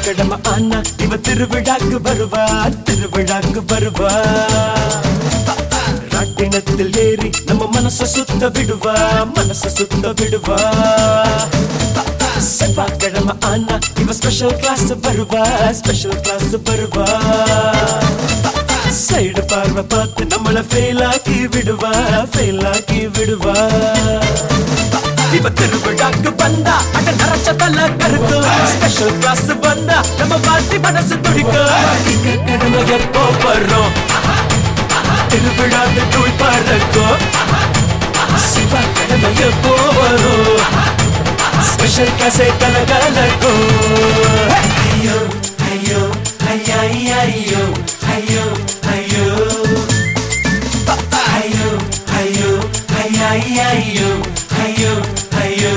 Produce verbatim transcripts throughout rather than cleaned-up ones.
புதன்கிழமை ஆனா இவ திருவிழாக்கு வருவா, திருவிழாக்கு வருவா. ராட்டினத்தில் ஏறி நம்ம மனச சுத்த விடுவா, மனச சுத்த விடுவா. செவ்வாய்க்கிழமை ஆனா இவ ஸ்பெஷல் கிளாஸ் வருவா, ஸ்பெஷல் கிளாஸ் வருவா. சைடு பார்வை பார்த்து நம்மள ஃபெயில் ஆக்கி விடுவா, ஃபெயில் ஆக்கி விடுவா. இவ திருவிழாக்கு வந்தா அட நரச்ச தல கருக்கும், ஸ்பெஷல் கிளாஸ் வந்தா நம்ம பாட்டி மனசு துடிக்கும். கடமை எப்போ வரும் திருவிழாக்கு தூள் பறக்கும், சிவா கடமை எப்போ வரும் ஸ்பெஷல் கிளாஸே கலகலக்கும். ஐயோ ஐயோ ஐயா ஐயோ ஐயோ ஐயோ ஐயோ ஐயோ ஐயா ஐயோ ஐயோ ஐயோ.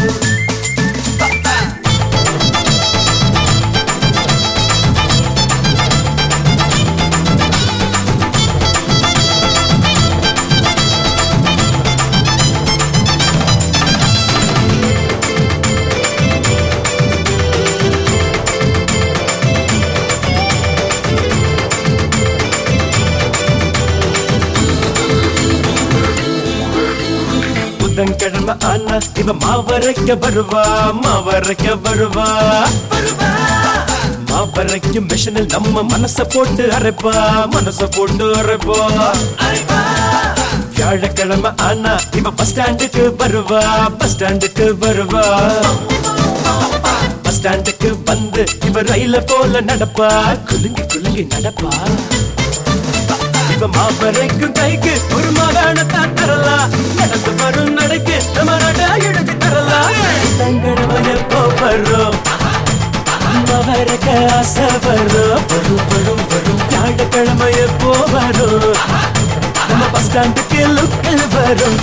புதன்கிழமை ஆனா இவ மாவரைக்க வருவா, மாவரைக்க வருவா. மாவரைக்கும் மிஷனில் நம்ம மனச போட்டு அரைப்பா, மனச போட்டு அரைப்பா. வியாழக்கிழமை ஆனா இவ பஸ் ஸ்டாண்டுக்கு வருவா, பஸ் ஸ்டாண்டுக்கு வருவா. பஸ் ஸ்டாண்டுக்கு வந்து இவ ரயில போல நடப்பா, குலுங்கி குலுங்கி நடப்பா. இவ மாவரைக்கும் கைக்கு ஒரு மாகாணத்தான் தரலாம், நடந்து வரும் நடைக்கு நம்ம நட எழுதி தரலாம். தங்கடமைய போறோம் மாவரைக்க ஆசை வரும், வரும் வரும் வரும். வியாழக்கிழமைய போறோம் நம்ம பஸ் ஸ்டாண்டுக்கு லுக்கில் வரும்.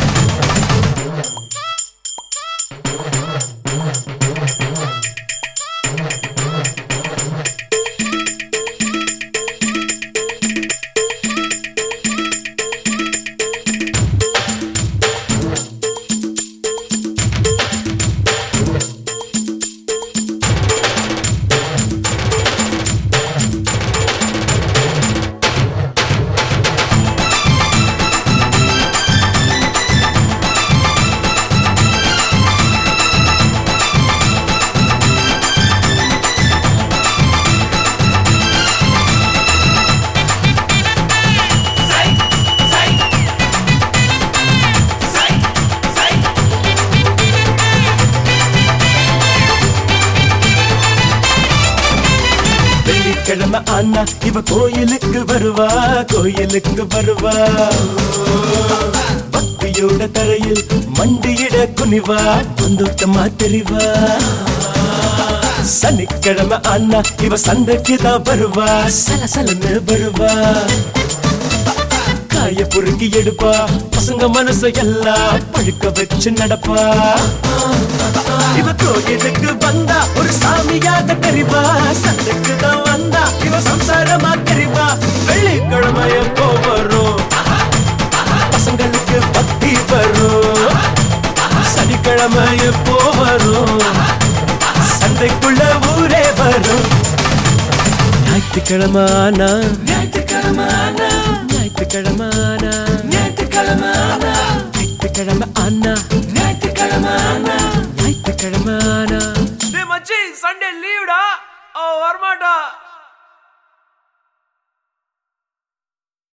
கிழமை ஆனா இவ கோயிலுக்கு வருவா, கோயிலுக்கு வருவா. பக்தியோட தரையில் மண்டியிட குனிவா, பந்தோட்டமா தெரிவா. சனிக்கிழமை ஆனா இவ சந்தைக்கு தான் வருவா, சலசலன்னு வருவா. காய பொறுக்கி எடுப்பா, பசங்க மனசை எல்லாம் பழுக்க வச்சு நடப்பா. இவ கோயிலுக்கு வந்தா ஒரு சாமியாக தெரிவா, சந்தைக்கு தான் வந்தா இவ சம்சாரமா தெரிவா. வெள்ளிக்கிழமைய போவரும் பசங்களுக்கு பக்தி வரும், சனிக்கிழமைய போவரும் சந்தைக்குள்ள ஊரே வரும். ஞாயிற்றுக்கிழமானா ஞாயிற்றுக்கிழமானா ஞாயிற்றுக்கிழமானா ஞாயிற்றுக்கிழமானா ஞாயிற்றுக்கிழமை ஆனா ஞாயிற்றுக்கிழமானா ஞாயிற்றுக்கிழமானா. டேய் மச்சி, சண்டே லீவ்டா, ஓ வரமாட்டா.